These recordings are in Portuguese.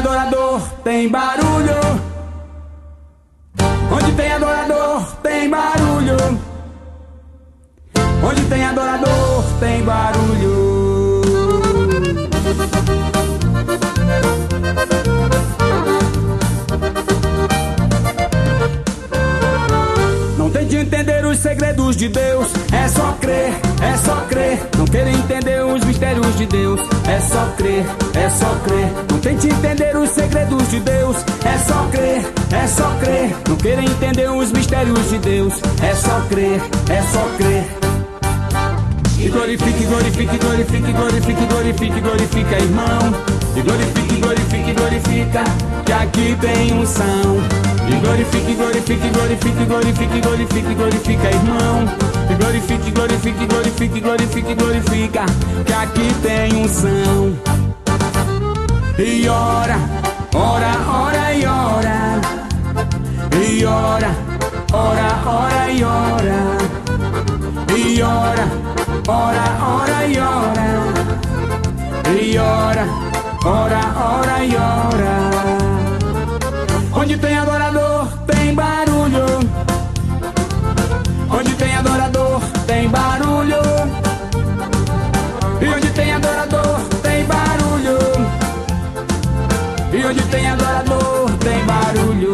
adorador, tem barulho. Onde tem adorador, tem barulho. Onde tem adorador, tem barulho. Não tente entender os segredos de Deus, é só crer, é só crer. Não queira entender os mistérios de Deus, é só crer, é só crer. Não tente entender os segredos de Deus, é só crer, é só crer. Não queira entender os mistérios de Deus, é só crer, é só crer. E glorifique, glorifique, glorifique, glorifique, glorifique, glorifica, irmão. E glorifique, glorifique, glorifica, que aqui tem unção. E glorifique, glorifique, glorifique, glorifique, glorifique, glorifica, irmão. E glorifique, glorifique, glorifique, glorifique, glorifica, que aqui tem unção. E ora, ora, ora e ora. E ora, ora, ora e ora. E ora, ora, ora e ora. E ora, ora, ora e ora. Onde tem adorador, tem barulho. Onde tem adorador, tem barulho. E onde tem adorador, tem barulho. E onde tem adorador, tem barulho.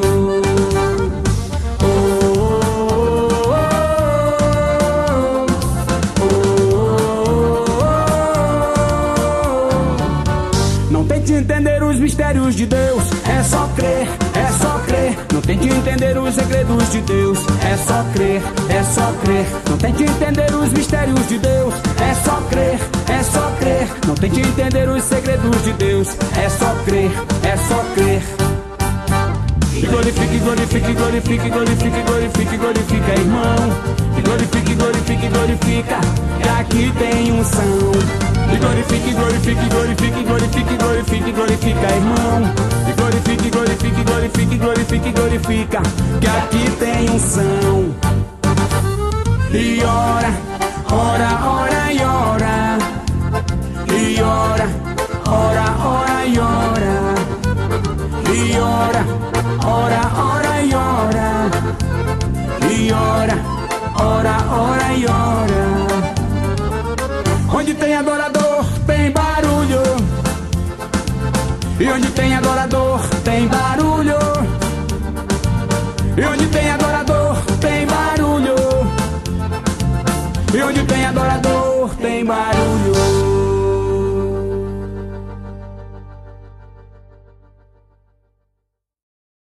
Entender os mistérios de Deus, é só crer, é só crer. Não tente entender os segredos de Deus, é só crer, é só crer. Não tente entender os mistérios de Deus, é só crer, é só crer. Não tente entender os segredos de Deus, é só crer, é só crer. E glorifique, glorifique, glorifique, glorifique, glorifique, glorifica, irmão. E glorifique, glorifique, glorifica, que aqui tem unção. E glorifique, glorifique, glorifique, glorifique, glorifique, glorifica, irmão. E glorifique, glorifique, glorifique, glorifique, glorifica, que aqui tem unção. E ora, ora, ora e ora. E ora, ora, ora e ora. E ora, ora, ora e ora. E ora, ora, ora e ora. Onde tem adorador, tem barulho. E onde tem adorador, tem barulho. E onde tem adorador, tem barulho. E onde tem adorador, tem barulho.